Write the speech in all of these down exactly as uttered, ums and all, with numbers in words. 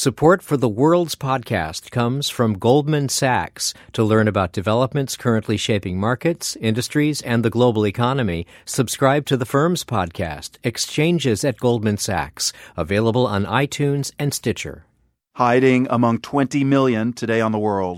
Support for the World's Podcast comes from Goldman Sachs. To learn about developments currently shaping markets, industries, and the global economy, subscribe to the firm's podcast, Exchanges at Goldman Sachs, available on iTunes and Stitcher. Hiding among twenty million today on the world.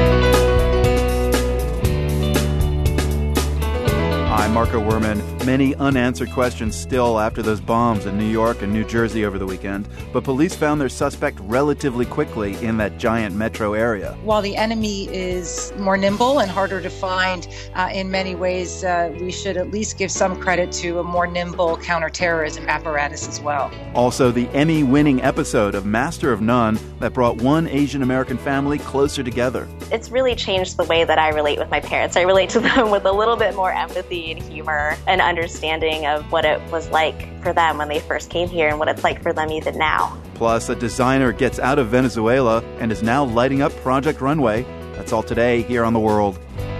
I'm Marco Werman. Many unanswered questions still after those bombs in New York and New Jersey over the weekend, but police found their suspect relatively quickly in that giant metro area. While the enemy is more nimble and harder to find, uh, in many ways, uh, we should at least give some credit to a more nimble counterterrorism apparatus as well. Also, the Emmy-winning episode of Master of None that brought one Asian American family closer together. It's really changed the way that I relate with my parents. I relate to them with a little bit more empathy and humor and understanding of what it was like for them when they first came here and what it's like for them even now. Plus, a designer gets out of Venezuela and is now lighting up Project Runway. That's all today here on The World.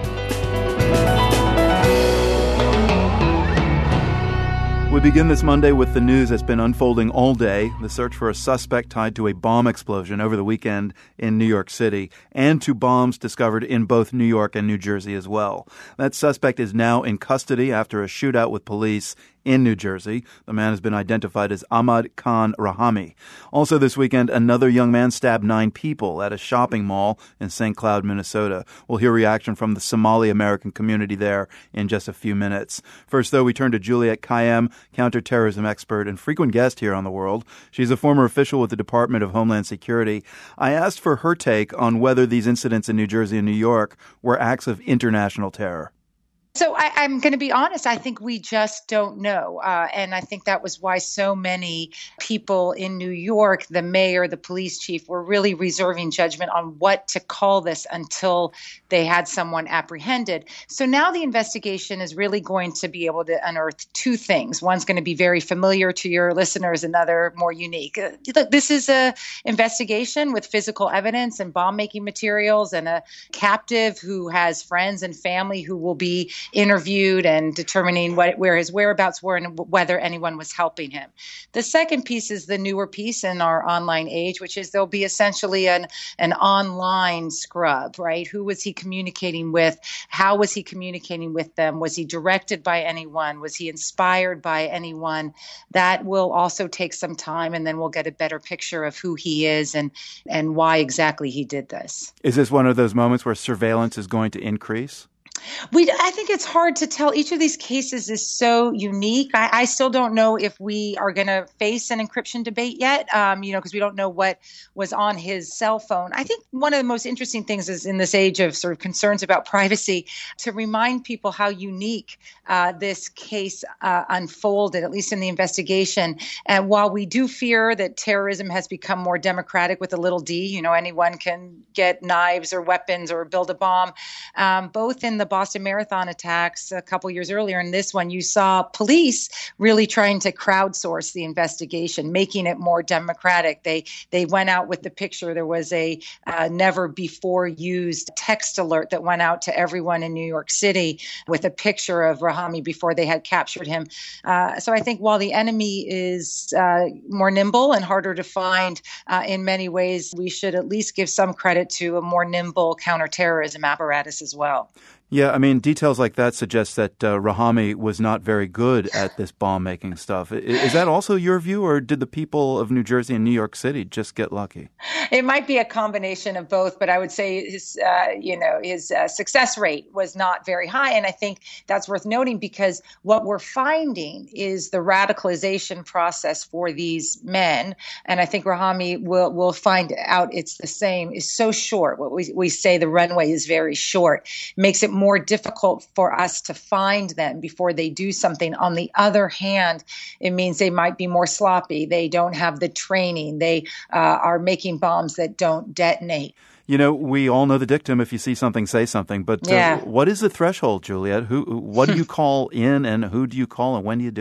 We begin this Monday with the news that's been unfolding all day, the search for a suspect tied to a bomb explosion over the weekend in New York City, and to bombs discovered in both New York and New Jersey as well. That suspect is now in custody after a shootout with police in New Jersey. The man has been identified as Ahmad Khan Rahami. Also this weekend, another young man stabbed nine people at a shopping mall in Saint Cloud, Minnesota. We'll hear reaction from the Somali-American community there in just a few minutes. First, though, we turn to Juliette Kayyem, counterterrorism expert and frequent guest here on The World. She's a former official with the Department of Homeland Security. I asked for her take on whether these incidents in New Jersey and New York were acts of international terror. So I, I'm going to be honest, I think we just don't know. Uh, and I think that was why so many people in New York, the mayor, the police chief, were really reserving judgment on what to call this until they had someone apprehended. So now the investigation is really going to be able to unearth two things. One's going to be very familiar to your listeners, another more unique. Uh, look, this is a investigation with physical evidence and bomb-making materials and a captive who has friends and family who will be interviewed and determining what, where his whereabouts were and whether anyone was helping him. The second piece is the newer piece in our online age, which is there'll be essentially an, an online scrub, right? Who was he communicating with? How was he communicating with them? Was he directed by anyone? Was he inspired by anyone? That will also take some time, and then we'll get a better picture of who he is and, and why exactly he did this. Is this one of those moments where surveillance is going to increase? We, I think it's hard to tell. Each of these cases is so unique. I, I still don't know if we are going to face an encryption debate yet, um, you know, because we don't know what was on his cell phone. I think one of the most interesting things is in this age of sort of concerns about privacy, to remind people how unique uh, this case uh, unfolded, at least in the investigation. And while we do fear that terrorism has become more democratic with a little d, you know, anyone can get knives or weapons or build a bomb, um, both in the Boston Marathon attacks a couple years earlier and this one, you saw police really trying to crowdsource the investigation, making it more democratic. They they went out with the picture. There was a uh, never before used text alert that went out to everyone in New York City with a picture of Rahami before they had captured him. Uh, so I think while the enemy is uh, more nimble and harder to find uh, in many ways, we should at least give some credit to a more nimble counterterrorism apparatus as well. Yeah, I mean, details like that suggest that uh, Rahami was not very good at this bomb-making stuff. Is, is that also your view, or did the people of New Jersey and New York City just get lucky? It might be a combination of both, but I would say his, uh, you know, his uh, success rate was not very high, and I think that's worth noting because what we're finding is the radicalization process for these men, and I think Rahami will will find out it's the same, is so short. What we we say the runway is very short, makes it more difficult for us to find them before they do something. On the other hand, it means they might be more sloppy. They don't have the training. They uh, are making bombs that don't detonate. You know, we all know the dictum, if you see something, say something. But uh, yeah. What is the threshold, Juliette? Who, what do you call in and who do you call and when do you do it?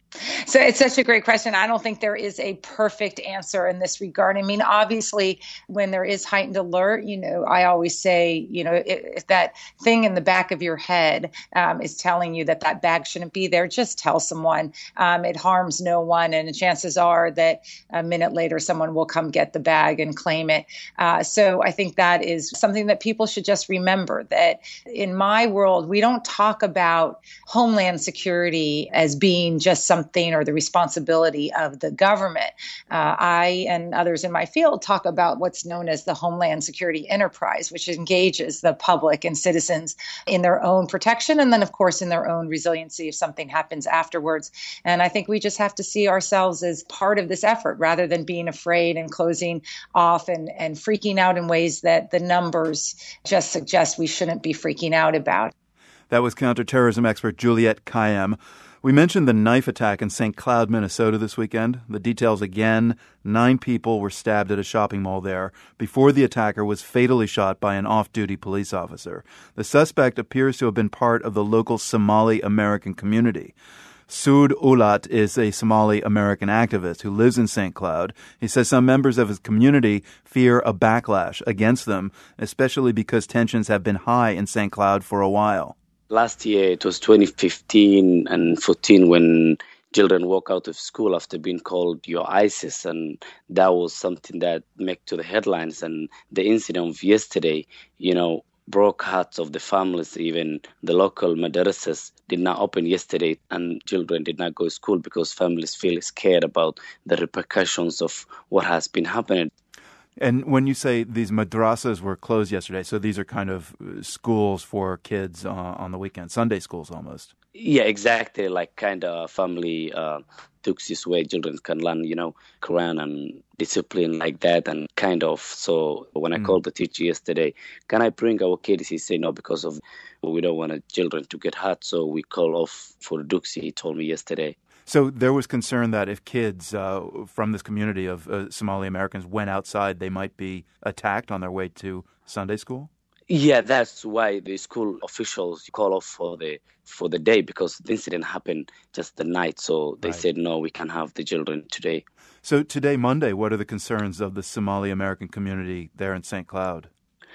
So it's such a great question. I don't think there is a perfect answer in this regard. I mean, obviously, when there is heightened alert, you know, I always say, you know, if, if that thing in the back of your head um, is telling you that that bag shouldn't be there, just tell someone. Um, it harms no one. And chances are that a minute later, someone will come get the bag and claim it. Uh, so I think that is something that people should just remember, that in my world, we don't talk about Homeland Security as being just something Something or the responsibility of the government. Uh, I and others in my field talk about what's known as the Homeland Security Enterprise, which engages the public and citizens in their own protection and then, of course, in their own resiliency if something happens afterwards. And I think we just have to see ourselves as part of this effort rather than being afraid and closing off and, and freaking out in ways that the numbers just suggest we shouldn't be freaking out about. That was counterterrorism expert Juliette Kayyem. We mentioned the knife attack in Saint Cloud, Minnesota this weekend. The details again, nine people were stabbed at a shopping mall there before the attacker was fatally shot by an off-duty police officer. The suspect appears to have been part of the local Somali American community. Sood Ulat is a Somali American activist who lives in Saint Cloud. He says some members of his community fear a backlash against them, especially because tensions have been high in Saint Cloud for a while. Last year, it was twenty fifteen and fourteen when children walk out of school after being called "your ISIS," and that was something that made to the headlines. And the incident of yesterday, you know, broke hearts of the families. Even the local madrasas did not open yesterday, and children did not go to school because families feel scared about the repercussions of what has been happening. And when you say these madrasas were closed yesterday, so these are kind of schools for kids uh, on the weekend, Sunday schools almost. Yeah, exactly. Like kind of family uh, took this way children can learn, you know, Quran and discipline like that. And kind of, so when I mm. called the teacher yesterday, can I bring our kids? He said no, because of we don't want children to get hurt. So we call off for Duxie, he told me yesterday. So there was concern that if kids uh, from this community of uh, Somali Americans went outside, they might be attacked on their way to Sunday school? Yeah, that's why the school officials call off for the for the day, because the incident happened just the night. So they right. said, no, we can't have the children today. So today, Monday, what are the concerns of the Somali American community there in Saint Cloud?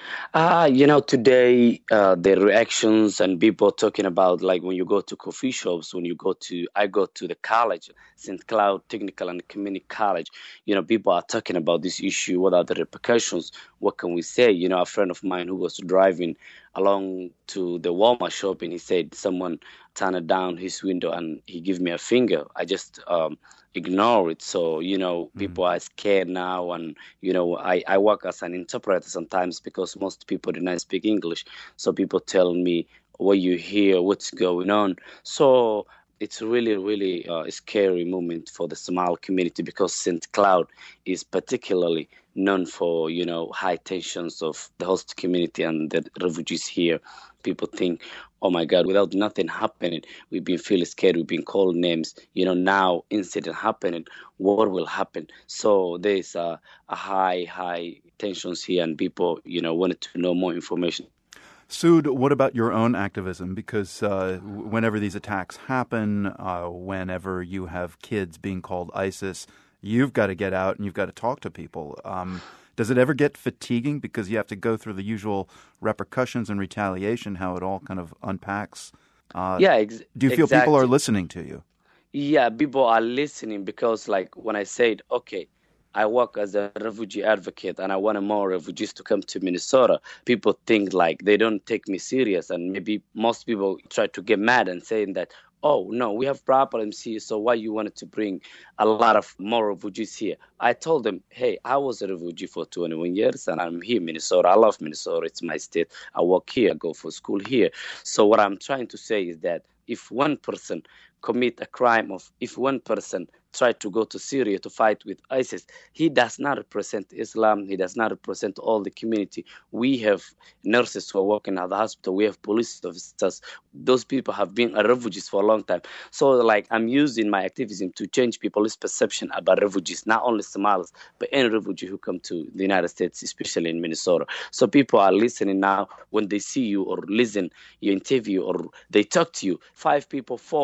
Uh, you know, today, uh, the reactions and people talking about, like when you go to coffee shops, when you go to, I go to the college, Saint Cloud Technical and Community College, you know, people are talking about this issue. What are the repercussions? What can we say? You know, a friend of mine who was driving along to the Walmart shop and he said someone turned down his window and he gave me a finger. I just um, ignore it. So, you know, people mm-hmm. are scared now. And, you know, I, I work as an interpreter sometimes because most people do not speak English. So people tell me what you hear, what's going on. So it's really, really uh, a scary moment for the Somali community because Saint Cloud is particularly known for, you know, high tensions of the host community and the refugees here. People think, oh my God, without nothing happening, we've been feeling scared, we've been called names. You know, now incident happening, what will happen? So there's a, a high, high tensions here and people, you know, wanted to know more information. Sood, what about your own activism? Because uh, whenever these attacks happen, uh, whenever you have kids being called ISIS, you've got to get out and you've got to talk to people. Um, does it ever get fatiguing because you have to go through the usual repercussions and retaliation, how it all kind of unpacks? Uh, yeah, ex- Do you feel exactly. people are listening to you? Yeah, people are listening because, like, when I said, okay, I work as a refugee advocate and I want more refugees to come to Minnesota, people think like they don't take me serious. And maybe most people try to get mad and saying that, oh, no, we have problems here, so why you wanted to bring a lot of more refugees here? I told them, hey, I was a refugee for twenty-one years, and I'm here in Minnesota. I love Minnesota. It's my state. I work here. I go for school here. So what I'm trying to say is that if one person commit a crime of, if one person tried to go to Syria to fight with ISIS, he does not represent Islam. He does not represent all the community. We have nurses who are working at the hospital. We have police officers. Those people have been refugees for a long time. So, like, I'm using my activism to change people's perception about refugees, not only Somalis, but any refugee who come to the United States, especially in Minnesota. So people are listening now when they see you or listen, you interview, or they talk to you. Five people, four maybe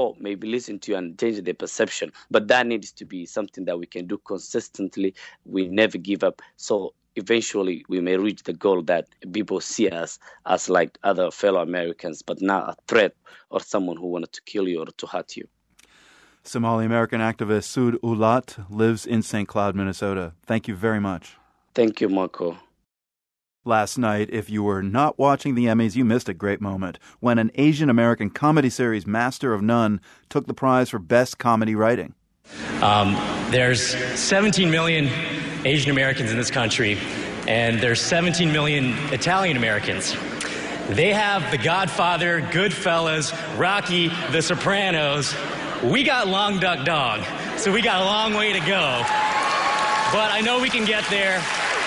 listen to you and change their perception. But that needs to be something that we can do consistently. We never give up. So eventually we may reach the goal that people see us as like other fellow Americans, but not a threat or someone who wanted to kill you or to hurt you. Somali-American activist Sood Ulat lives in Saint Cloud, Minnesota. Thank you very much. Thank you, Marco. Last night, if you were not watching the Emmys, you missed a great moment when an Asian-American comedy series, Master of None, took the prize for Best Comedy Writing. Um, there's seventeen million Asian Americans in this country, and there's seventeen million Italian Americans. They have The Godfather, Goodfellas, Rocky, The Sopranos. We got Long Duck Dog, so we got a long way to go. But I know we can get there.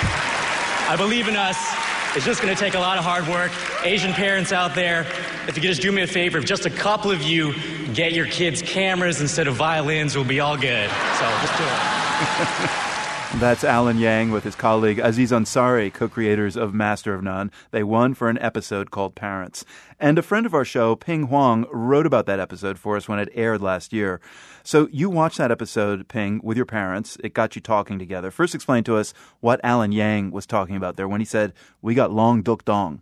I believe in us. It's just going to take a lot of hard work. Asian parents out there, if you could just do me a favor, if just a couple of you get your kids cameras instead of violins, we'll be all good. So just do it. That's Alan Yang with his colleague Aziz Ansari, co-creators of Master of None. They won for an episode called Parents. And a friend of our show, Ping Huang, wrote about that episode for us when it aired last year. So you watched that episode, Ping, with your parents. It got you talking together. First explain to us what Alan Yang was talking about there when he said, we got Long Duk Dong.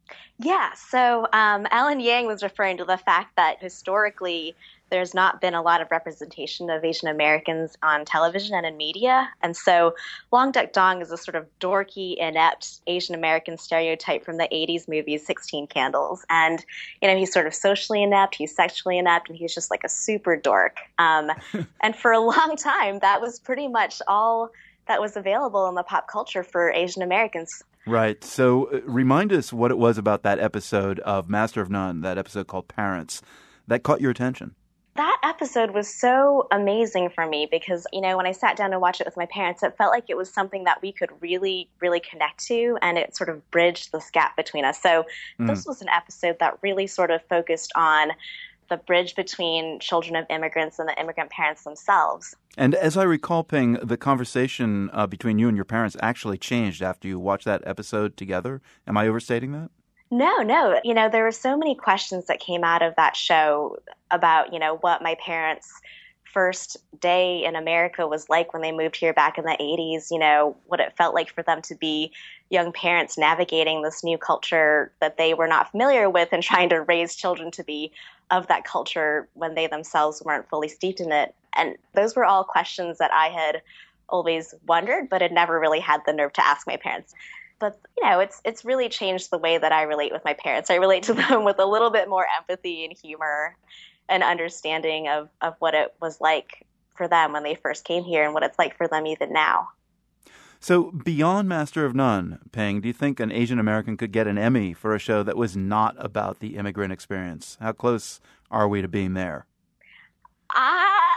Yeah, so um, Alan Yang was referring to the fact that historically there's not been a lot of representation of Asian Americans on television and in media. And so Long Duk Dong is a sort of dorky, inept Asian American stereotype from the eighties movie sixteen Candles. And, you know, he's sort of socially inept, he's sexually inept, and he's just like a super dork. Um, and for a long time, that was pretty much all that was available in the pop culture for Asian Americans. Right. So uh, remind us what it was about that episode of Master of None, that episode called Parents, that caught your attention. That episode was so amazing for me because, you know, when I sat down to watch it with my parents, it felt like it was something that we could really, really connect to, and it sort of bridged this gap between us. So mm. this was an episode that really sort of focused on the bridge between children of immigrants and the immigrant parents themselves. And as I recall, Ping, the conversation uh, between you and your parents actually changed after you watched that episode together. Am I overstating that? No, no. You know, there were so many questions that came out of that show about, you know, what my parents' first day in America was like when they moved here back in the eighties, you know, what it felt like for them to be young parents navigating this new culture that they were not familiar with and trying to raise children to be of that culture when they themselves weren't fully steeped in it. And those were all questions that I had always wondered, but had never really had the nerve to ask my parents. But, you know, it's it's really changed the way that I relate with my parents. I relate to them with a little bit more empathy and humor and understanding of, of what it was like for them when they first came here and what it's like for them even now. So beyond Master of None, Ping, do you think an Asian American could get an Emmy for a show that was not about the immigrant experience? How close are we to being there? Uh,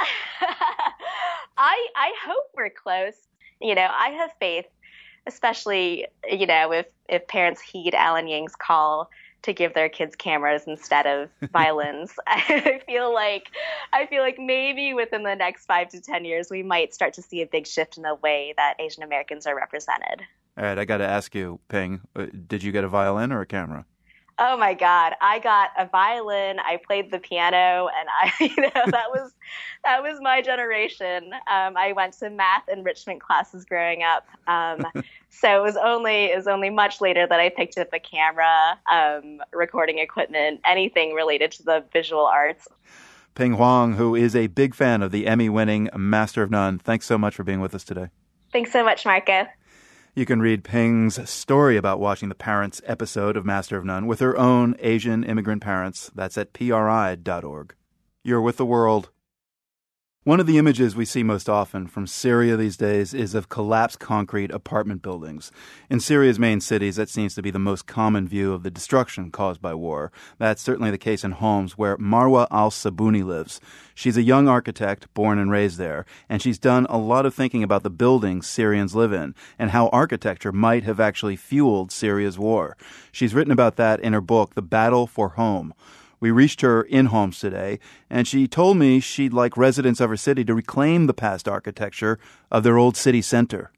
I I hope we're close. You know, I have faith. Especially, you know, if, if parents heed Alan Yang's call to give their kids cameras instead of violins. I feel like I feel like maybe within the next five to ten years, we might start to see a big shift in the way that Asian Americans are represented. All right, I got to ask you, Ping, did you get a violin or a camera? Oh my God, I got a violin. I played the piano, and I, you know, that was that was my generation. Um, I went to math enrichment classes growing up, um, so it was only it was only much later that I picked up a camera, um, recording equipment, anything related to the visual arts. Ping Huang, who is a big fan of the Emmy-winning Master of None, thanks so much for being with us today. Thanks so much, Marco. You can read Ping's story about watching the Parents episode of Master of None with her own Asian immigrant parents. That's at P R I dot org. You're with The World. One of the images we see most often from Syria these days is of collapsed concrete apartment buildings. In Syria's main cities, that seems to be the most common view of the destruction caused by war. That's certainly the case in Homs, where Marwa al-Sabuni lives. She's a young architect, born and raised there, and she's done a lot of thinking about the buildings Syrians live in and how architecture might have actually fueled Syria's war. She's written about that in her book, The Battle for Home. We reached her in Homs today, and she told me she'd like residents of her city to reclaim the past architecture of their old city center.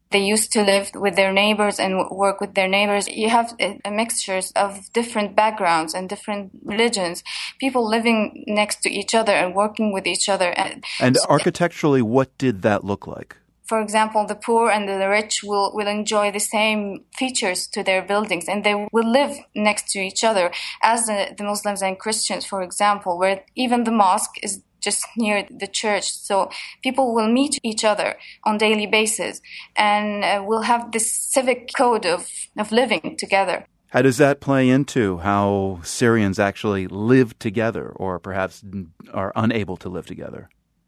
They used to live with their neighbors and work with their neighbors. You have a mixture of different backgrounds and different religions, people living next to each other and working with each other. And, and architecturally, what did that look like? For example, the poor and the rich will, will enjoy the same features to their buildings, and they will live next to each other, as the, the Muslims and Christians, for example, where even the mosque is just near the church. So people will meet each other on daily basis and uh, will have this civic code of, of living together. How does that play into how Syrians actually live together or perhaps are unable to live together?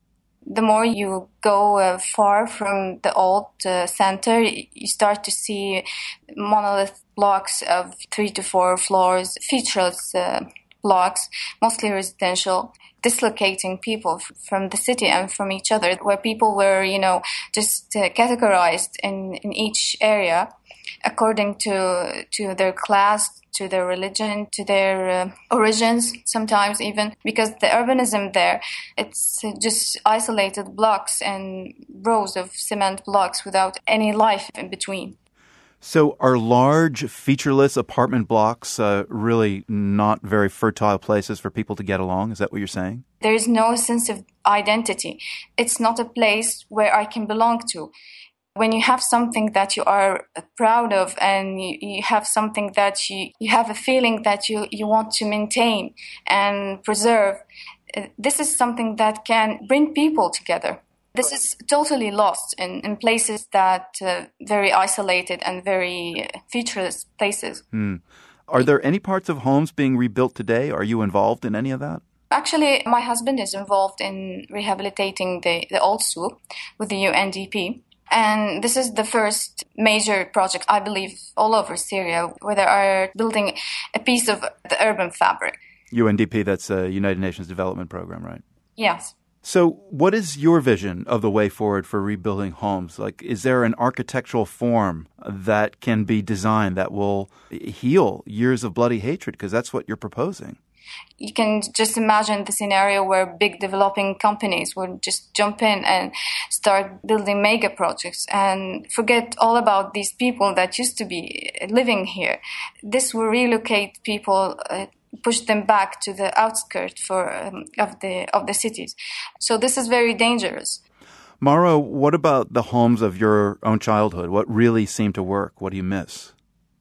The more you go uh, far from the old uh, center, you start to see monolith blocks of three to four floors, featureless uh, blocks, mostly residential, dislocating people f- from the city and from each other, where people were, you know, just uh, categorized in, in each area according to to their class, to their religion, to their uh, origins, sometimes even, because the urbanism there, it's just isolated blocks and rows of cement blocks without any life in between. So are large, featureless apartment blocks uh, really not very fertile places for people to get along? Is that what you're saying? There is no sense of identity. It's not a place where I can belong to. When you have something that you are proud of and you, you have something that you, you have a feeling that you, you want to maintain and preserve, this is something that can bring people together. This is totally lost in, in places that uh, very isolated and very featureless places. Hmm. Are there any parts of homes being rebuilt today? Are you involved in any of that? Actually, my husband is involved in rehabilitating the, the old souk with the U N D P. And this is the first major project, I believe, all over Syria, where they are building a piece of the urban fabric. U N D P, that's a United Nations Development Program, right? Yes. So what is your vision of the way forward for rebuilding homes? Like, is there an architectural form that can be designed that will heal years of bloody hatred? Because that's what you're proposing. You can just imagine the scenario where big developing companies would just jump in and start building mega projects and forget all about these people that used to be living here. This will relocate people, uh, push them back to the outskirts for um, of the of the cities. So this is very dangerous. Mara, what about the homes of your own childhood? What really seemed to work? What do you miss?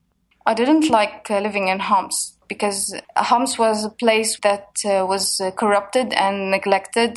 I didn't like uh, living in Homs because Homs was a place that uh, was uh, corrupted and neglected.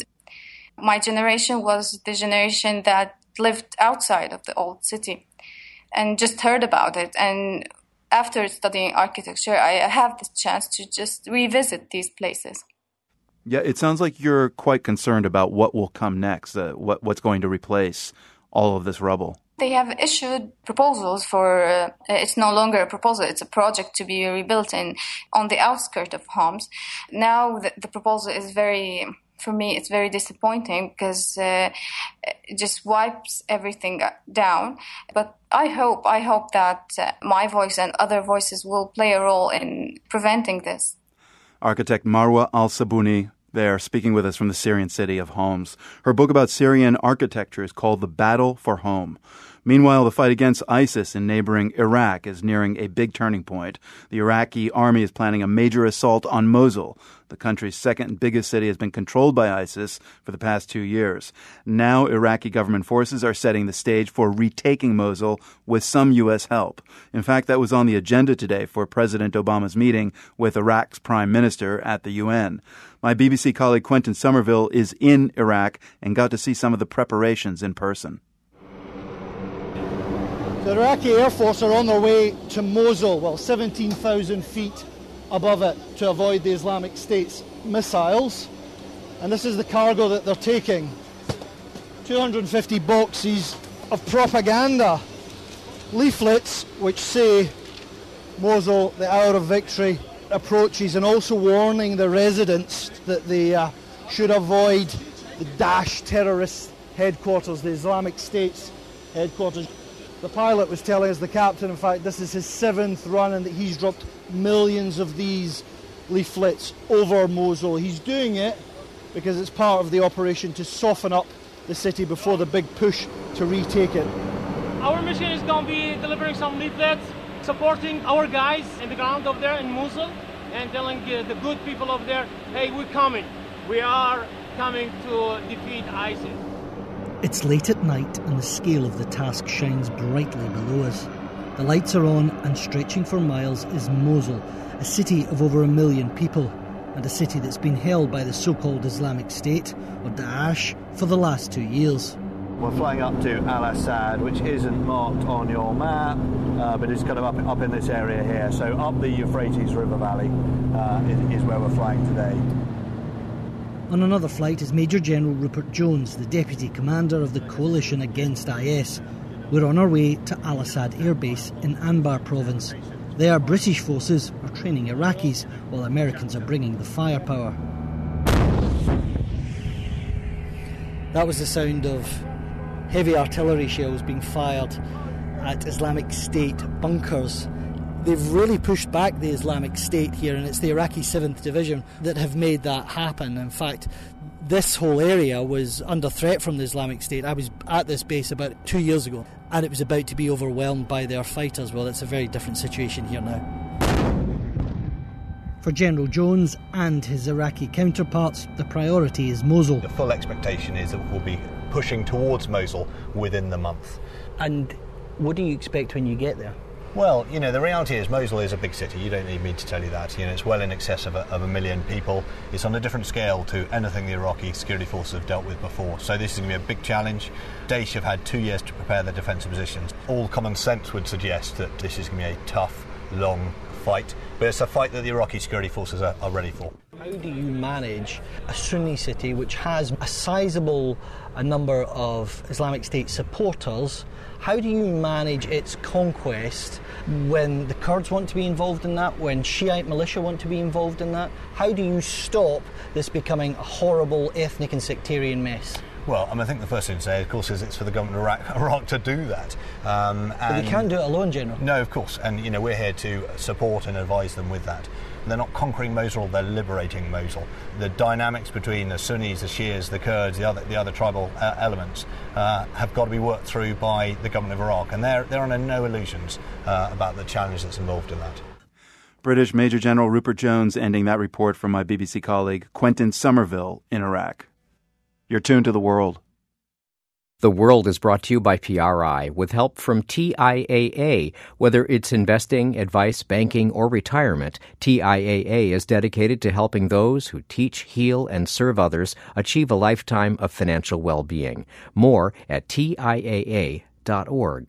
My generation was the generation that lived outside of the old city and just heard about it. And after studying architecture, I have the chance to just revisit these places. Yeah, it sounds like you're quite concerned about what will come next, uh, what what's going to replace all of this rubble. They have issued proposals for, uh, it's no longer a proposal, it's a project to be rebuilt in on the outskirts of Homs. Now the, the proposal is very, for me, it's very disappointing because uh, it just wipes everything down. But I hope, I hope that uh, my voice and other voices will play a role in preventing this. Architect Marwa Al-Sabuni there speaking with us from the Syrian city of Homs. Her book about Syrian architecture is called The Battle for Home. Meanwhile, the fight against ISIS in neighboring Iraq is nearing a big turning point. The Iraqi army is planning a major assault on Mosul. The country's second biggest city has been controlled by ISIS for the past two years. Now, Iraqi government forces are setting the stage for retaking Mosul with some U S help. In fact, that was on the agenda today for President Obama's meeting with Iraq's prime minister at the U N. My B B C colleague Quentin Somerville is in Iraq and got to see some of the preparations in person. The Iraqi Air Force are on their way to Mosul, well, seventeen thousand feet above it, to avoid the Islamic State's missiles. And this is the cargo that they're taking. two hundred fifty boxes of propaganda leaflets which say Mosul, the hour of victory approaches, and also warning the residents that they uh, should avoid the Daesh terrorist headquarters, the Islamic State's headquarters. The pilot was telling us, the captain, in fact, this is his seventh run and that he's dropped millions of these leaflets over Mosul. He's doing it because it's part of the operation to soften up the city before the big push to retake it. Our mission is going to be delivering some leaflets, supporting our guys in the ground over there in Mosul, and telling uh, the good people over there, hey, we're coming. We are coming to defeat ISIS. It's late at night and the scale of the task shines brightly below us. The lights are on and stretching for miles is Mosul, a city of over a million people, and a city that's been held by the so-called Islamic State, or Daesh, for the last two years. We're flying up to Al-Assad, which isn't marked on your map, uh, but it's kind of up, up in this area here. So up the Euphrates River Valley uh, is, is where we're flying today. On another flight is Major General Rupert Jones, the Deputy Commander of the Coalition Against I S. We're on our way to Al-Assad Air Base in Anbar Province. There, British forces are training Iraqis, while Americans are bringing the firepower. That was the sound of heavy artillery shells being fired at Islamic State bunkers. They've really pushed back the Islamic State here, and it's the Iraqi seventh Division that have made that happen. In fact, this whole area was under threat from the Islamic State. I was at this base about two years ago, and it was about to be overwhelmed by their fighters. Well, it's a very different situation here now. For General Jones and his Iraqi counterparts, the priority is Mosul. The full expectation is that we'll be pushing towards Mosul within the month. And what do you expect when you get there? Well, you know, the reality is Mosul is a big city. You don't need me to tell you that. You know, it's well in excess of a, of a million people. It's on a different scale to anything the Iraqi security forces have dealt with before. So this is going to be a big challenge. Daesh have had two years to prepare their defensive positions. All common sense would suggest that this is going to be a tough, long fight. But it's a fight that the Iraqi security forces are, are ready for. How do you manage a Sunni city which has a sizable a number of Islamic State supporters? How do you manage its conquest when the Kurds want to be involved in that, when Shiite militia want to be involved in that? How do you stop this becoming a horrible ethnic and sectarian mess? Well, I, mean, I think the first thing to say, of course, is it's for the government of Iraq, Iraq to do that. Um, and but they can't do it alone, General. No, of course. And, you know, we're here to support and advise them with that. They're not conquering Mosul, they're liberating Mosul. The dynamics between the Sunnis, the Shias, the Kurds, the other the other tribal uh, elements uh, have got to be worked through by the government of Iraq. And they're, they're under no illusions uh, about the challenge that's involved in that. British Major General Rupert Jones ending that report from my B B C colleague Quentin Somerville in Iraq. You're tuned to The World. The World is brought to you by P R I with help from T I A A. Whether it's investing, advice, banking, or retirement, T I A A is dedicated to helping those who teach, heal, and serve others achieve a lifetime of financial well-being. More at T I A A dot org.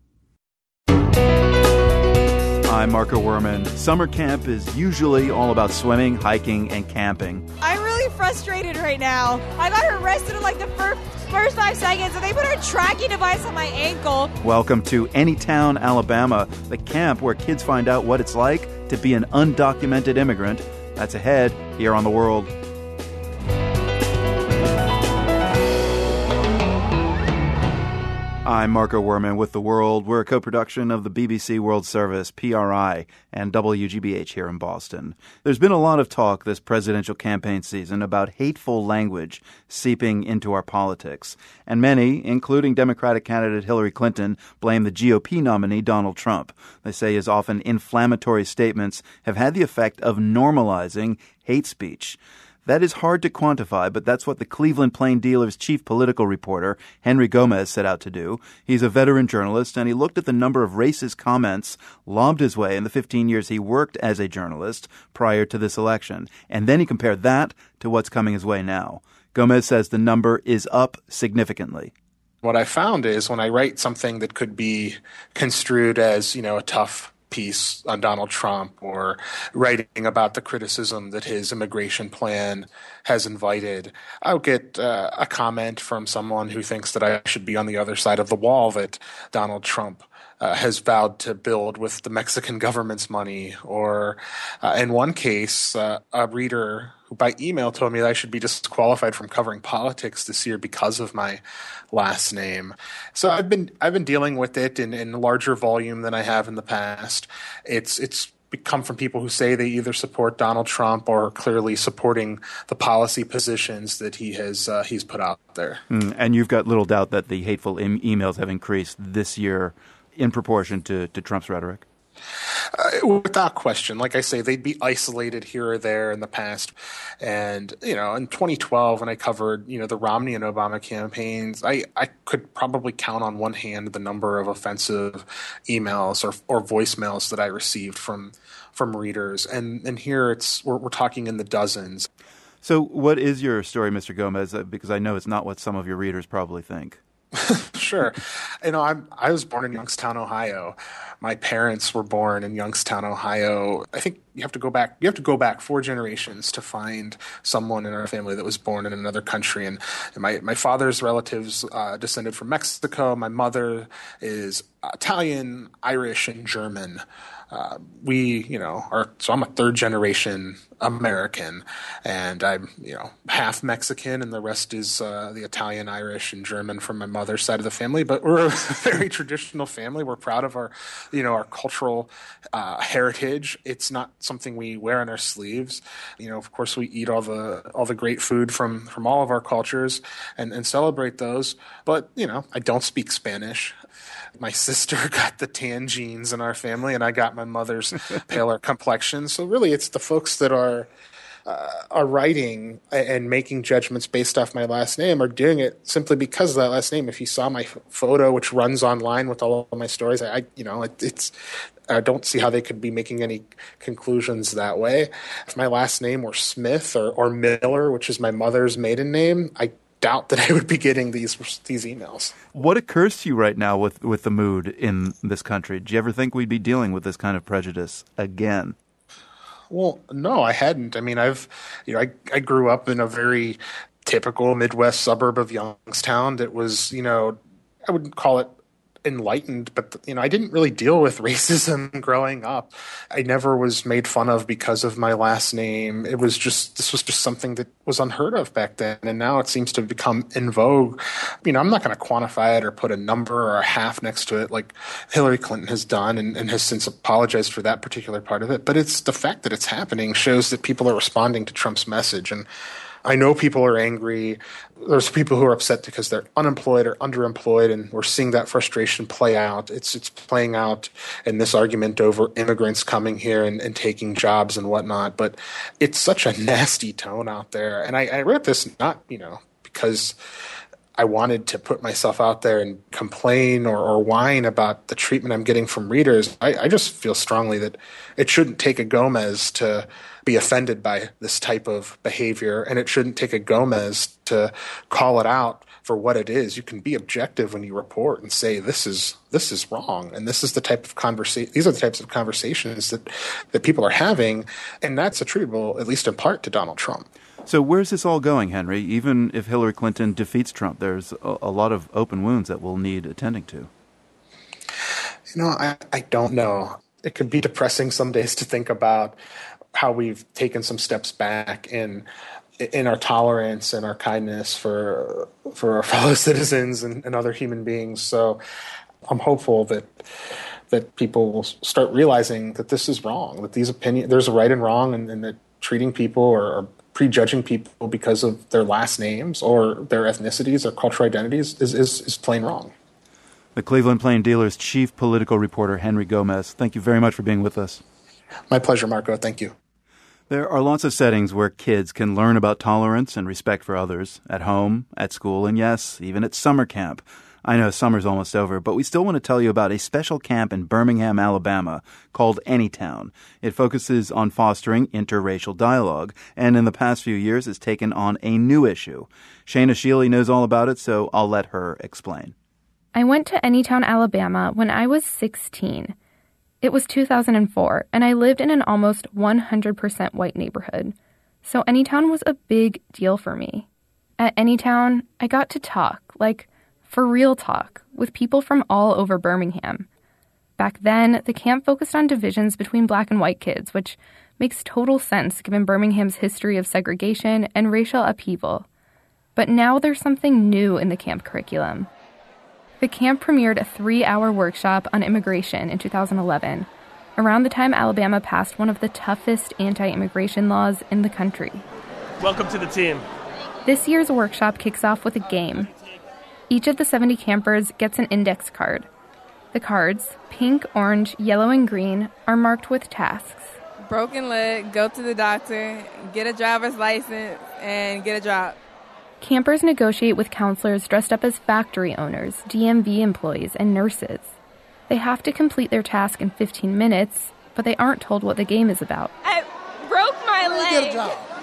I'm Marco Werman. Summer camp is usually all about swimming, hiking, and camping. I'm really frustrated right now. I got arrested in like the first, first five seconds, and they put a tracking device on my ankle. Welcome to Anytown, Alabama, the camp where kids find out what it's like to be an undocumented immigrant. That's ahead here on The World. I'm Marco Werman with The World. We're a co-production of the B B C World Service, P R I, and W G B H here in Boston. There's been a lot of talk this presidential campaign season about hateful language seeping into our politics. And many, including Democratic candidate Hillary Clinton, blame the G O P nominee Donald Trump. They say his often inflammatory statements have had the effect of normalizing hate speech. That is hard to quantify, but that's what the Cleveland Plain Dealer's chief political reporter, Henry Gomez, set out to do. He's a veteran journalist, and he looked at the number of racist comments lobbed his way in the fifteen years he worked as a journalist prior to this election. And then he compared that to what's coming his way now. Gomez says the number is up significantly. What I found is when I write something that could be construed as, you know, a tough piece on Donald Trump or writing about the criticism that his immigration plan has invited, I'll get uh, a comment from someone who thinks that I should be on the other side of the wall that Donald Trump uh, has vowed to build with the Mexican government's money. Or uh, in one case, uh, a reader who by email told me that I should be disqualified from covering politics this year because of my last name. So I've been I've been dealing with it in, in larger volume than I have in the past. It's it's come from people who say they either support Donald Trump or are clearly supporting the policy positions that he has uh, he's put out there. Mm, and you've got little doubt that the hateful em- emails have increased this year in proportion to, to Trump's rhetoric? Uh, without question. Like I say, they'd be isolated here or there in the past. And, you know, in twenty twelve, when I covered, you know, the Romney and Obama campaigns, I, I could probably count on one hand the number of offensive emails or, or voicemails that I received from from readers. And, and here it's we're, we're talking in the dozens. So what is your story, Mister Gomez? Because I know it's not what some of your readers probably think. Sure. You know, I'm, I was born in Youngstown, Ohio. My parents were born in Youngstown, Ohio. I think you have to go back, you have to go back four generations to find someone in our family that was born in another country. And, and my, my father's relatives uh, descended from Mexico. My mother is Italian, Irish, and German. Uh, we, you know, are, so I'm a third generation American, and I'm, you know, half Mexican, and the rest is uh, the Italian, Irish, and German from my mother's side of the family. But we're a very traditional family. We're proud of our, you know, our cultural uh, heritage. It's not something we wear on our sleeves. You know, of course, we eat all the all the great food from from all of our cultures and, and celebrate those. But, you know, I don't speak Spanish. My sister got the tan genes in our family, and I got my mother's paler complexion. So really, it's the folks that are uh, are writing and making judgments based off my last name are doing it simply because of that last name. If you saw my photo, which runs online with all of my stories, I, you know, it, it's I don't see how they could be making any conclusions that way. If my last name were Smith or, or Miller, which is my mother's maiden name, I doubt that I would be getting these these emails. What occurs to you right now with, with the mood in this country? Do you ever think we'd be dealing with this kind of prejudice again? Well, no, I hadn't. I mean, I've, you know, I, I grew up in a very typical Midwest suburb of Youngstown that was, you know, I wouldn't call it enlightened, but, you know, I didn't really deal with racism growing up. I never was made fun of because of my last name. It was just, this was just something that was unheard of back then. And now it seems to have become in vogue. You know, I'm not going to quantify it or put a number or a half next to it like Hillary Clinton has done and, and has since apologized for that particular part of it. But it's the fact that it's happening shows that people are responding to Trump's message. And I know people are angry. There's people who are upset because they're unemployed or underemployed, and we're seeing that frustration play out. It's it's playing out in this argument over immigrants coming here and, and taking jobs and whatnot. But it's such a nasty tone out there. And I, I wrote this not, you know, because I wanted to put myself out there and complain or, or whine about the treatment I'm getting from readers. I, I just feel strongly that it shouldn't take a Gomez to be offended by this type of behavior, and it shouldn't take a Gomez to call it out for what it is. You can be objective when you report and say this is this is wrong, and this is the type of conversation. These are the types of conversations that that people are having, and that's attributable, at least in part, to Donald Trump. So where's this all going, Henry? Even if Hillary Clinton defeats Trump, there's a, a lot of open wounds that we'll need attending to. You know, I, I don't know. It could be depressing some days to think about how we've taken some steps back in in our tolerance and our kindness for for our fellow citizens and, and other human beings. So I'm hopeful that that people will start realizing that this is wrong, that these opinions, there's a right and wrong, and, and that treating people or, or prejudging people because of their last names or their ethnicities or cultural identities is, is, is plain wrong. The Cleveland Plain Dealer's chief political reporter, Henry Gomez, thank you very much for being with us. My pleasure, Marco. Thank you. There are lots of settings where kids can learn about tolerance and respect for others, at home, at school, and yes, even at summer camp. I know summer's almost over, but we still want to tell you about a special camp in Birmingham, Alabama called Anytown. It focuses on fostering interracial dialogue, and in the past few years has taken on a new issue. Shayna Shealy knows all about it, so I'll let her explain. I went to Anytown, Alabama when I was sixteen. It was two thousand four, and I lived in an almost one hundred percent white neighborhood. So Anytown was a big deal for me. At Anytown, I got to talk, like, for real talk, with people from all over Birmingham. Back then, the camp focused on divisions between black and white kids, which makes total sense given Birmingham's history of segregation and racial upheaval. But now there's something new in the camp curriculum. The camp premiered a three-hour workshop on immigration in two thousand eleven. around the time Alabama passed one of the toughest anti-immigration laws in the country. Welcome to the team. This year's workshop kicks off with a game. Each of the seventy campers gets an index card. The cards, pink, orange, yellow, and green, are marked with tasks. Broken leg, go to the doctor, get a driver's license, and get a job. Campers negotiate with counselors dressed up as factory owners, D M V employees, and nurses. They have to complete their task in fifteen minutes, but they aren't told what the game is about. I broke my leg.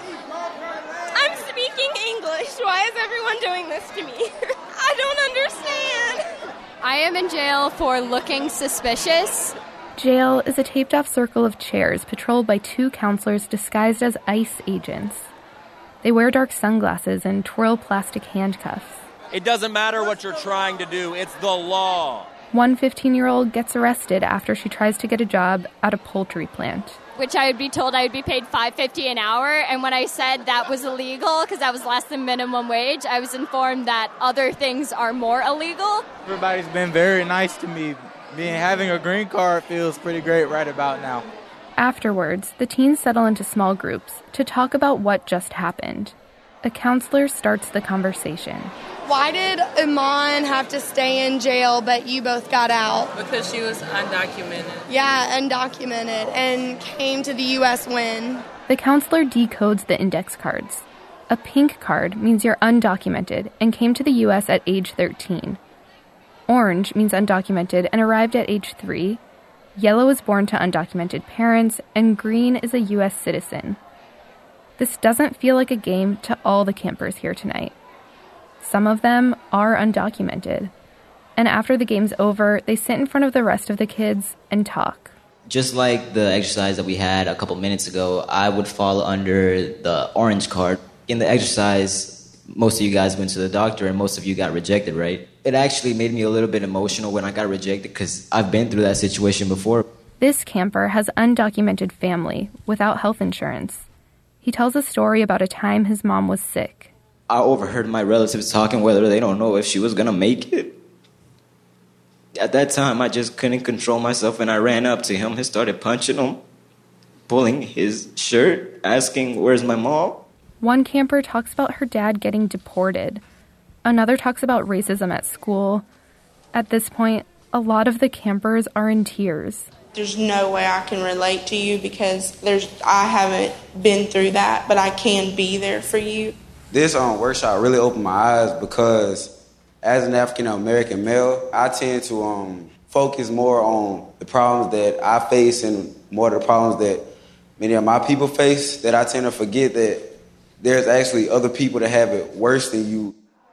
I'm speaking English. Why is everyone doing this to me? I don't understand. I am in jail for looking suspicious. Jail is a taped-off circle of chairs patrolled by two counselors disguised as ICE agents. They wear dark sunglasses and twirl plastic handcuffs. It doesn't matter what you're trying to do. It's the law. One fifteen-year-old gets arrested after she tries to get a job at a poultry plant. Which I would be told I would be paid five dollars and fifty cents an hour, and when I said that was illegal because that was less than minimum wage, I was informed that other things are more illegal. Everybody's been very nice to me. Being having a green card feels pretty great right about now. Afterwards, the teens settle into small groups to talk about what just happened. A counselor starts the conversation. Why did Iman have to stay in jail, but you both got out? Because she was undocumented. Yeah, undocumented, and came to the U S when? The counselor decodes the index cards. A pink card means you're undocumented and came to the U S at age thirteen. Orange means undocumented and arrived at age three. Yellow is born to undocumented parents, and green is a U S citizen. This doesn't feel like a game to all the campers here tonight. Some of them are undocumented. And after the game's over, they sit in front of the rest of the kids and talk. Just like the exercise that we had a couple minutes ago, I would fall under the orange card. In the exercise, most of you guys went to the doctor and most of you got rejected, right? It actually made me a little bit emotional when I got rejected because I've been through that situation before. This camper has undocumented family without health insurance. He tells a story about a time his mom was sick. I overheard my relatives talking whether they don't know if she was going to make it. At that time, I just couldn't control myself, and I ran up to him and started punching him, pulling his shirt, asking, "Where's my mom?" One camper talks about her dad getting deported. Another talks about racism at school. At this point, a lot of the campers are in tears. There's no way I can relate to you because there's I haven't been through that, but I can be there for you. This um, workshop really opened my eyes because as an African-American male, I tend to um, focus more on the problems that I face and more the problems that many of my people face, that I tend to forget that there's actually other people that have it worse than you.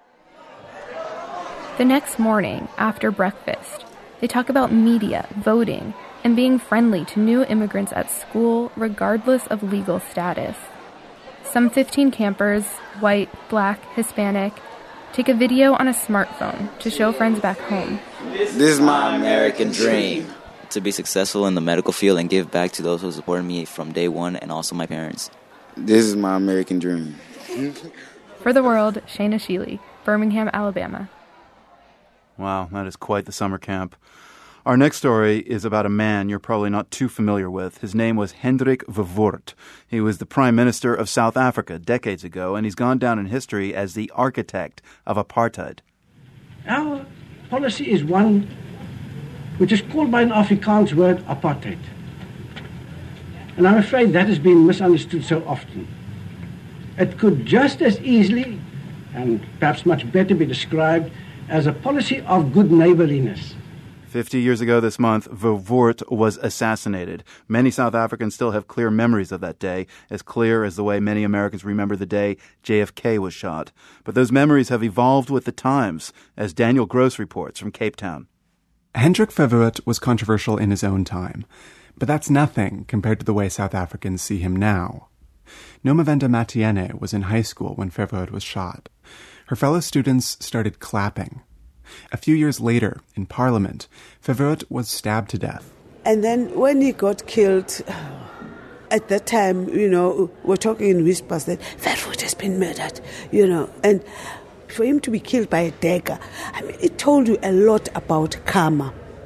The next morning, after breakfast, they talk about media, voting, and being friendly to new immigrants at school regardless of legal status. Some fifteen campers, white, black, Hispanic, take a video on a smartphone to show friends back home. This is my American dream. To be successful in the medical field and give back to those who supported me from day one and also my parents. This is my American dream. For the World, Shayna Sheely, Birmingham, Alabama. Wow, that is quite the summer camp. Our next story is about a man you're probably not too familiar with. His name was Hendrik Verwoerd. He was the Prime Minister of South Africa decades ago, and he's gone down in history as the architect of apartheid. Our policy is one which is called by an Afrikaans word apartheid. And I'm afraid that has been misunderstood so often. It could just as easily, and perhaps much better, be described as a policy of good neighborliness. Fifty years ago this month, Verwoerd was assassinated. Many South Africans still have clear memories of that day, as clear as the way many Americans remember the day J F K was shot. But those memories have evolved with the times, as Daniel Gross reports from Cape Town. Hendrik Verwoerd was controversial in his own time, but that's nothing compared to the way South Africans see him now. Nomavenda Matiene was in high school when Verwoerd was shot. Her fellow students started clapping. A few years later, in Parliament, Verwoerd was stabbed to death. And then when he got killed, at that time, you know, we're talking in whispers that Verwoerd has been murdered, you know. And for him to be killed by a dagger, I mean, it told you a lot about karma.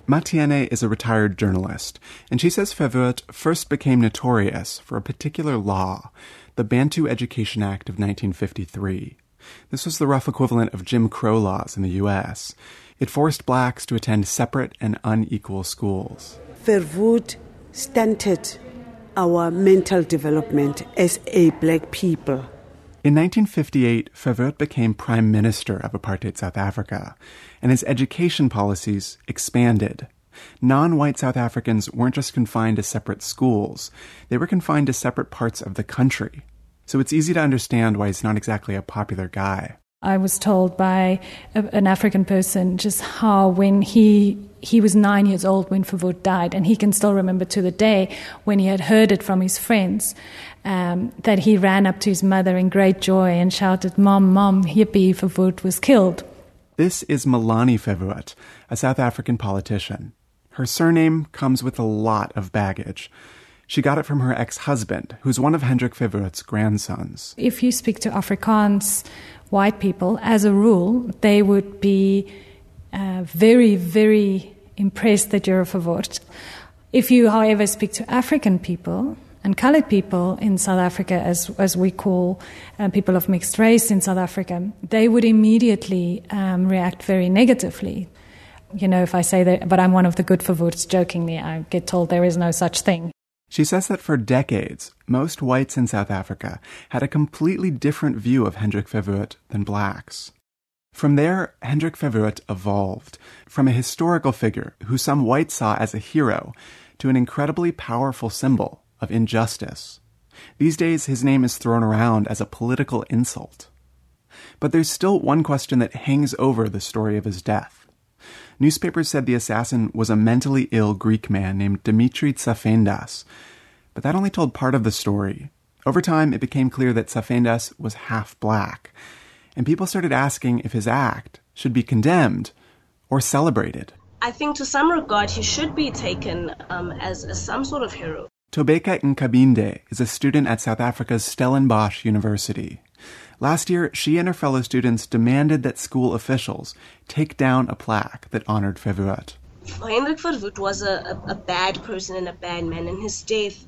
Matiene is a retired journalist, and she says Verwoerd first became notorious for a particular law, the Bantu Education Act of nineteen fifty-three. This was the rough equivalent of Jim Crow laws in the U S. It forced blacks to attend separate and unequal schools. Verwoerd stunted our mental development as a black people. In nineteen fifty-eight, Verwoerd became Prime Minister of apartheid South Africa, and his education policies expanded. Non-white South Africans weren't just confined to separate schools, they were confined to separate parts of the country. So it's easy to understand why he's not exactly a popular guy. I was told by a, an African person just how when he he was nine years old when Verwoerd died, and he can still remember to the day when he had heard it from his friends, um, that he ran up to his mother in great joy and shouted, "Mom, Mom, yippee, Verwoerd was killed." This is Melanie Verwoerd, a South African politician. Her surname comes with a lot of baggage. She got it from her ex-husband, who's one of Hendrik Verwoerd's grandsons. If you speak to Afrikaans white people, as a rule, they would be uh, very, very impressed that you're a Verwoerd. If you, however, speak to African people and colored people in South Africa, as as we call uh, people of mixed race in South Africa, they would immediately um, react very negatively. You know, if I say that, but I'm one of the good Verwoerds, jokingly, I get told there is no such thing. She says that for decades, most whites in South Africa had a completely different view of Hendrik Verwoerd than blacks. From there, Hendrik Verwoerd evolved from a historical figure who some whites saw as a hero to an incredibly powerful symbol of injustice. These days, his name is thrown around as a political insult. But there's still one question that hangs over the story of his death. Newspapers said the assassin was a mentally ill Greek man named Dimitri Tsafendas, but that only told part of the story. Over time, it became clear that Tsafendas was half black, and people started asking if his act should be condemned or celebrated. I think to some regard he should be taken um, as, as some sort of hero. Thobeka Nkabinde is a student at South Africa's Stellenbosch University. Last year, she and her fellow students demanded that school officials take down a plaque that honored Verwoerd. Hendrik Verwoerd was a, a, a bad person and a bad man, and his death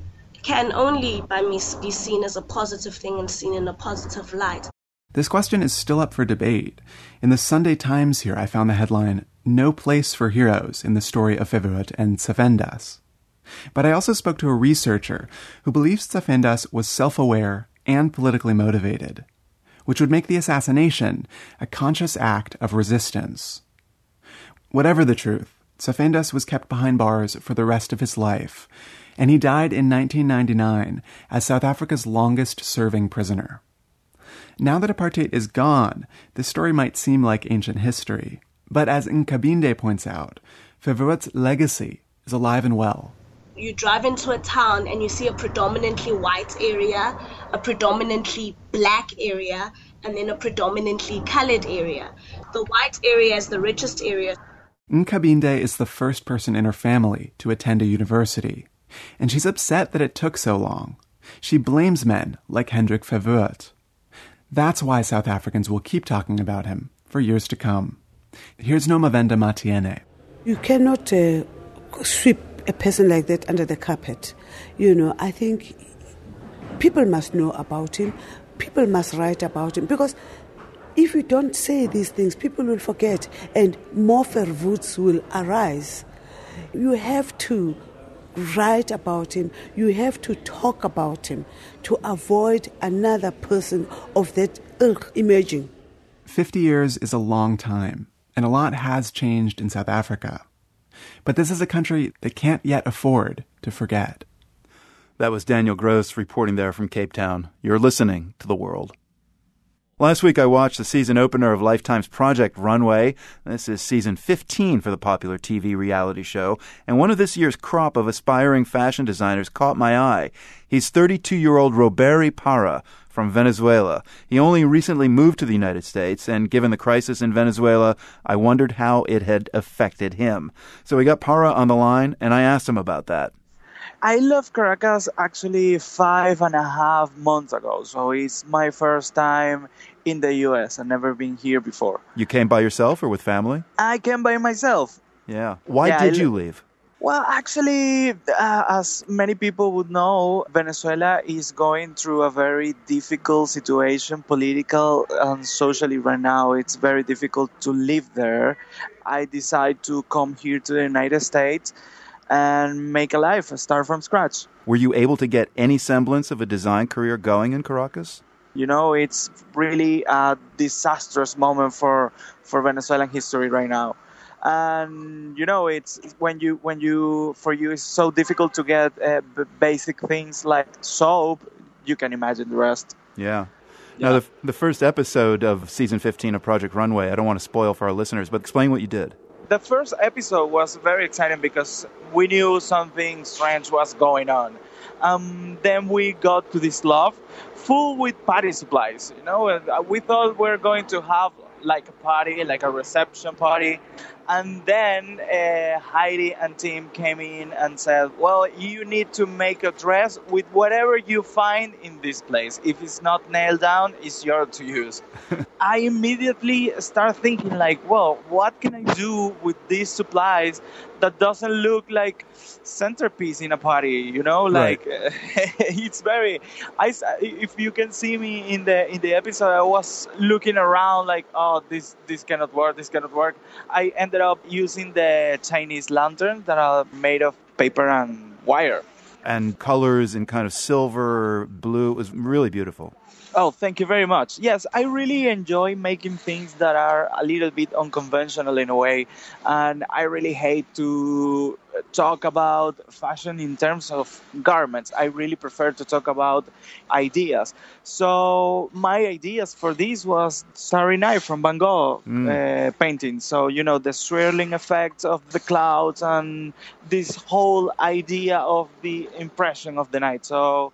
can only by me be seen as a positive thing and seen in a positive light. This question is still up for debate. In the Sunday Times here, I found the headline, "No Place for Heroes in the Story of Verwoerd and Tsafendas." But I also spoke to a researcher who believes Tsafendas was self-aware and politically motivated, which would make the assassination a conscious act of resistance. Whatever the truth, Tsafendas was kept behind bars for the rest of his life, and he died in nineteen ninety-nine as South Africa's longest-serving prisoner. Now that apartheid is gone, this story might seem like ancient history, but as Nkabinde points out, Verwoerd's legacy is alive and well. You drive into a town and you see a predominantly white area, a predominantly black area, and then a predominantly colored area. The white area is the richest area. Nkabinde is the first person in her family to attend a university, and she's upset that it took so long. She blames men like Hendrik Verwoerd. That's why South Africans will keep talking about him for years to come. Here's Nomavenda Matiene. You cannot uh, sweep a person like that under the carpet. You know, I think people must know about him. People must write about him. Because if we don't say these things, people will forget and more Verwoerds will arise. You have to write about him. You have to talk about him to avoid another person of that ilk emerging. Fifty years is a long time, and a lot has changed in South Africa. But this is a country that can't yet afford to forget. That was Daniel Gross reporting there from Cape Town. You're listening to The World. Last week I watched the season opener of Lifetime's Project Runway. This is season fifteen for the popular T V reality show, and one of this year's crop of aspiring fashion designers caught my eye. He's thirty-two-year-old Roberi Parra from Venezuela. He only recently moved to the United States, and given the crisis in Venezuela, I wondered how it had affected him. So we got Parra on the line, and I asked him about that. I left Caracas actually five and a half months ago, so it's my first time in the U S. I've never been here before. You came by yourself or with family? I came by myself. Yeah. Why Yeah, did I- you leave? Well, actually, uh, as many people would know, Venezuela is going through a very difficult situation, political and socially right now. It's very difficult to live there. I decided to come here to the United States and make a life, start from scratch. Were you able to get any semblance of a design career going in Caracas? You know, it's really a disastrous moment for, for Venezuelan history right now. And you know, it's when you when you for you it's so difficult to get uh, b- basic things like soap. You can imagine the rest. Yeah. Now, the, the first episode of season fifteen of Project Runway, I don't want to spoil for our listeners, but explain what you did. The first episode was very exciting because we knew something strange was going on. Um, then we got to this loft full with party supplies. You know, and we thought we were going to have like a party, like a reception party. And then uh, Heidi and Tim came in and said, well, you need to make a dress with whatever you find in this place. If it's not nailed down, it's yours to use. I immediately start thinking like, well, what can I do with these supplies that doesn't look like centerpiece in a party, you know? Like, Right. it's very... I, if you can see me in the in the episode, I was looking around like, oh, this, this cannot work, this cannot work. I ended up using the Chinese lanterns that are made of paper and wire. And colors in kind of silver, blue. It was really beautiful. Oh, thank you very much. Yes, I really enjoy making things that are a little bit unconventional in a way. And I really hate to talk about fashion in terms of garments. I really prefer to talk about ideas. So my ideas for this was Starry Night from Van Gogh Mm. uh, painting. So, you know, the swirling effects of the clouds and this whole idea of the impression of the night. So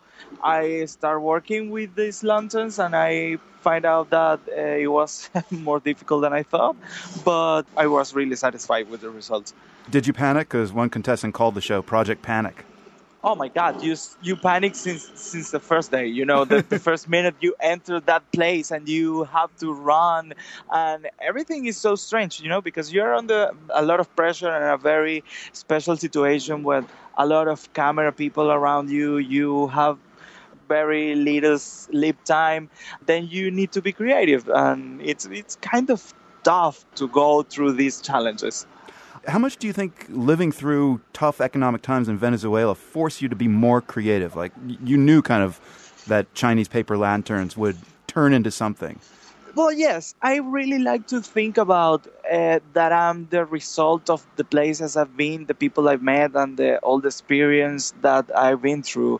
I start working with these lanterns and I find out that uh, it was more difficult than I thought, but I was really satisfied with the results. Did you panic? Because one contestant called the show Project Panic. Oh my God, you you panic since since the first day. You know, the, the first minute you enter that place and you have to run, and everything is so strange, you know, because you're under a lot of pressure and a very special situation with a lot of camera people around you. You have very little sleep time. Then you need to be creative, and it's it's kind of tough to go through these challenges. How much do you think living through tough economic times in Venezuela forced you to be more creative? Like, you knew kind of that Chinese paper lanterns would turn into something. Well, yes, I really like to think about uh, that I'm the result of the places I've been, the people I've met, and the, all the experience that I've been through.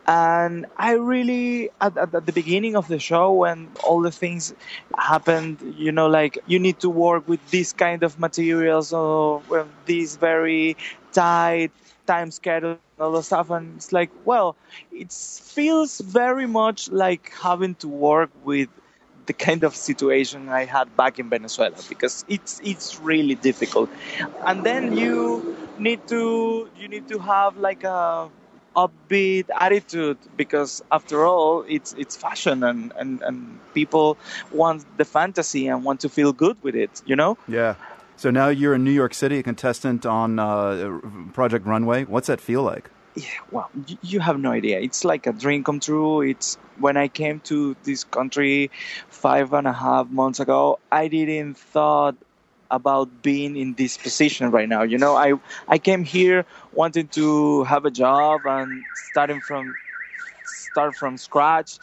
And I really, at, at the beginning of the show, when all the things happened, you know, like you need to work with this kind of materials or with this very tight time schedule and all the stuff, and it's like, well, it feels very much like having to work with the kind of situation I had back in Venezuela, because it's it's really difficult. And then you need to you need to have like a upbeat attitude, because after all it's it's fashion, and, and, and people want the fantasy and want to feel good with it, you know? Yeah. So now you're in New York City, a contestant on uh, Project Runway. What's that feel like? Yeah, well, you, you have no idea. It's like a dream come true. It's when I came to this country five and a half months ago, I didn't thought about being in this position right now. You know, I I came here wanting to have a job and starting from start from scratch,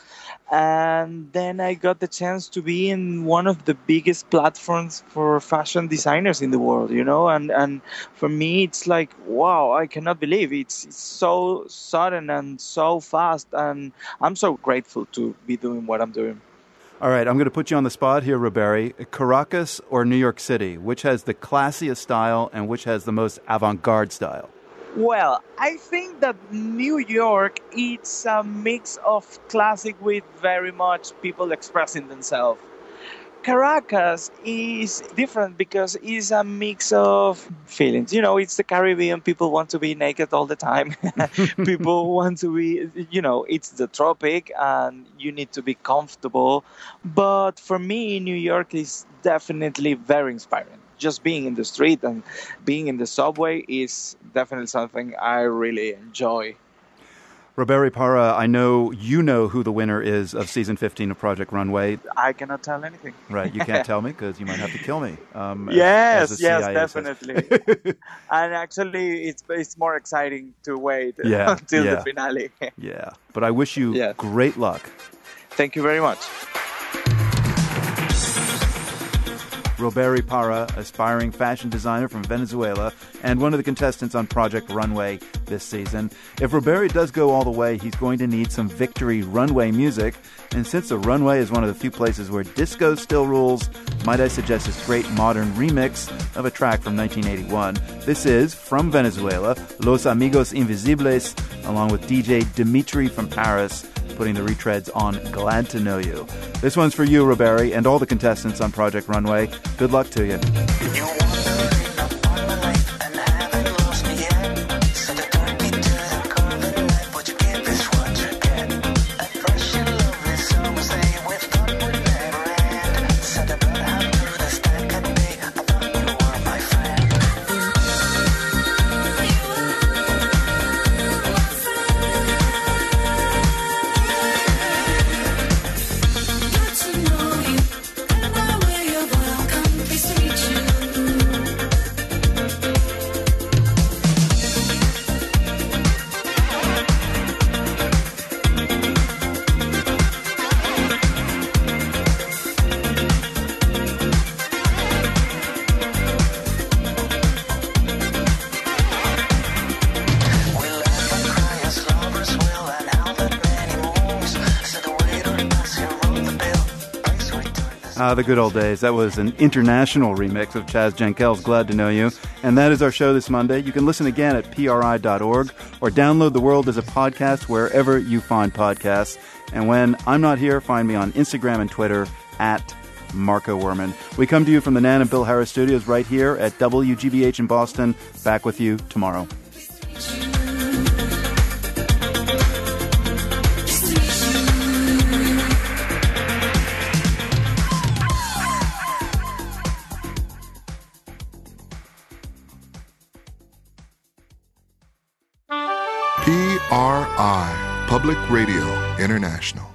and then I got the chance to be in one of the biggest platforms for fashion designers in the world, you know, and, and for me it's like, wow, I cannot believe it's, it's so sudden and so fast, and I'm so grateful to be doing what I'm doing. All right, I'm going to put you on the spot here, Roberi. Caracas or New York City? Which has the classiest style and which has the most avant-garde style? Well, I think that New York, it's a mix of classic with very much people expressing themselves. Caracas is different because it's a mix of feelings. You know, it's the Caribbean. People want to be naked all the time. People want to be, you know, it's the tropic and you need to be comfortable. But for me, New York is definitely very inspiring. just being in the street and being in the subway is definitely something I really enjoy. Roberi Parra, I know you know who the winner is of season fifteen of Project Runway. I cannot tell anything. Right, you can't tell me because you might have to kill me. Um, yes, as, as yes, C I A definitely. And actually, it's it's more exciting to wait yeah, until yeah. the finale. Yeah, but I wish you yes. great luck. Thank you very much. Roberi Parra, aspiring fashion designer from Venezuela, and one of the contestants on Project Runway this season. If Roberi does go all the way, he's going to need some victory runway music. And since the runway is one of the few places where disco still rules, might I suggest this great modern remix of a track from nineteen eighty-one. This is, from Venezuela, Los Amigos Invisibles, along with D J Dimitri from Paris, putting the retreads on Glad to Know You. This one's for you, Roberi, and all the contestants on Project Runway. Good luck to you. Ah, the good old days. That was an international remix of Chaz Jankel's Glad to Know You. And that is our show this Monday. You can listen again at P R I dot org or download The World as a podcast wherever you find podcasts. And when I'm not here, find me on Instagram and Twitter at Marco Werman. We come to you from the Nan and Bill Harris studios right here at W G B H in Boston. Back with you tomorrow. P R I, Public Radio International.